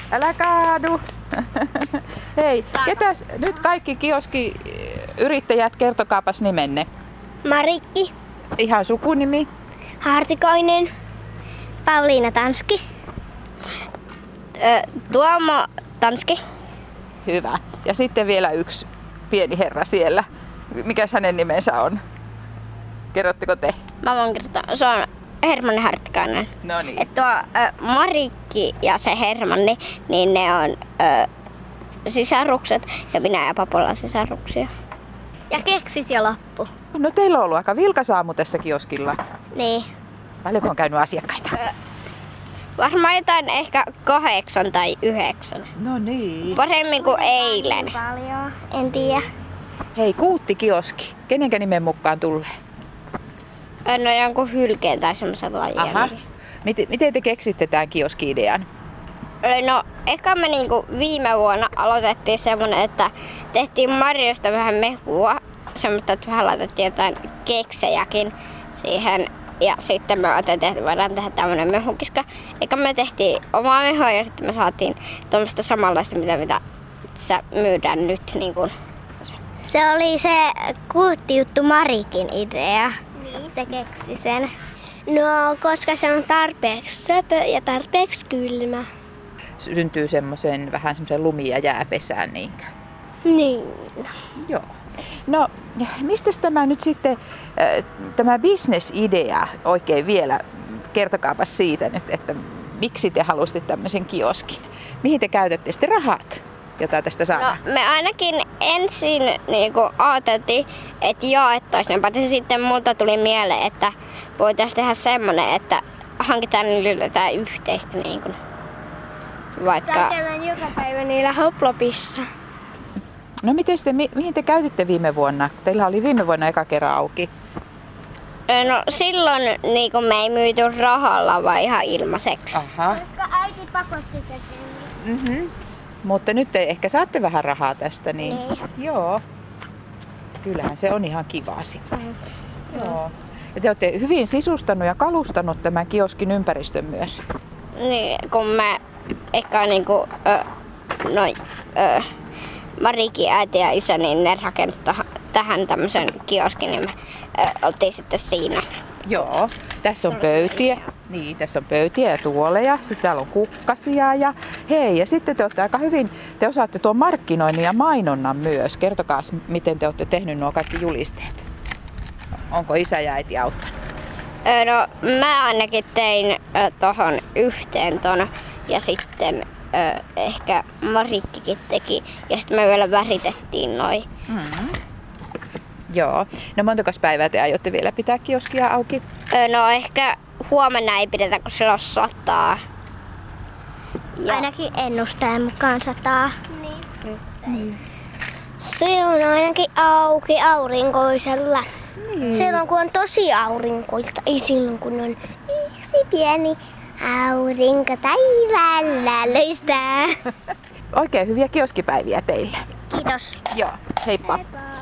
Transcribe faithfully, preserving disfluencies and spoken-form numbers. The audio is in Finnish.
Älä kaadu. Hei, ketäs nyt kaikki kioskiyrittäjät, kertokaapas nimenne. Marikki. Ihan sukunimi. Hartikoinen. Pauliina Tanski. Ö, Tuomo Tanski. Hyvä. Ja sitten vielä yksi pieni herra siellä. Mikäs hänen nimensä on? Kerrotteko te? Mä voin kertoa. Se on Hermanni Hartikainen. No niin. Et tuo ö, Marikki ja se Hermanni, niin ne on ö, sisarukset ja minä ja Papola on sisaruksia. Ja keksit ja lappu. No teillä on ollut aika vilkas aamu tässä kioskilla. Niin. Paljonko on käynyt asiakkaita? Ö, varmaan jotain ehkä kahdeksan tai yhdeksän. No niin. Paremmin kuin eilen. Paljon, en tiedä. Hei, Kuutti kioski. Kenenkä nimen mukaan tulee? No jonkun hylkeen tai semmoisen lajien. Aha. Miten, miten te keksitte tämän kioski-idean? No, eka me niinku viime vuonna aloitettiin semmonen, että tehtiin marjoista vähän mehua. Semmoista, että vähän laitettiin jotain keksejäkin siihen. Ja sitten me otettiin, että voidaan tehdä tämmönen mehukiska. Eka me tehtiin omaa mehua ja sitten me saatiin tuommoista samanlaista, mitä, mitä sä myydään nyt. Niin kun. Se oli se Kuutti-juttu Marikin idea. Niin. Se keksi sen. No, koska se on tarpeeksi söpö ja tarpeeksi kylmä. Syntyy semmoisen vähän semmoisen lumi- ja jääpesään niinkään. Niin. Joo. No, mistä tämä nyt sitten, tämä bisnesidea oikein vielä, kertokaapas siitä, että, että miksi te halusitte tämmöisen kioskin? Mihin te käytätte sitten rahat, jota tästä saadaan? No, me ainakin ensin niin ajateltiin, että jaettaisiin, paitsi sitten multa tuli mieleen, että voitaisiin tehdä semmoinen, että hankitaan niille jotain yhteistä. Niin kuin, vaikka... Käydään joka päivä niillä hoplopissa. No miten te, mi- mihin te käytitte viime vuonna? Teillä oli viime vuonna eka kerran auki. No silloin niin kun me ei myyty rahalla, vaan ihan ilmaiseksi. Aha. Koska äiti pakotti tekemään. Mm-hmm. Mutta nyt te ehkä saatte vähän rahaa tästä, niin Niin. joo. Kyllähän se on ihan kivaa sitten. Mm. Joo. Ja te olette hyvin sisustanut ja kalustanut tämän kioskin ympäristön myös. Niin, kun mä eka niinku, ö, noi, ö, Marikin äiti ja isä, niin ne rakensi tähän tämmöisen kioskin, niin me ö, oltiin sitten siinä. Joo, tässä on pöytiä. Niin, tässä on pöytiä ja tuoleja. Sitten täällä on kukkasia ja hei, ja sitten te olette aika hyvin, te osaatte tuon markkinoinnin ja mainonnan myös. Kertokaa, miten te olette tehnyt nuo kaikki julisteet. Onko isä ja äiti auttanut? Ö, no, mä ainakin tein ö, tohon yhteen ton ja sitten ö, ehkä Marikkikin teki ja sitten me vielä väritettiin noi. Mm-hmm. Joo. No montakos päivää te aiotte vielä pitää kioskia auki? Ö, no ehkä huomenna ei pidetä, kun silloin sataa. Ja... Ainakin ennusteen mukaan sataa. Niin. Niin. Se on ainakin auki aurinkoisella. Niin. Silloin kun on tosi aurinkoista, ei silloin kun on yksi pieni aurinko taivaalla löistää. Oikein hyviä kioskipäiviä teille. Kiitos. Joo, heippa. Heippa.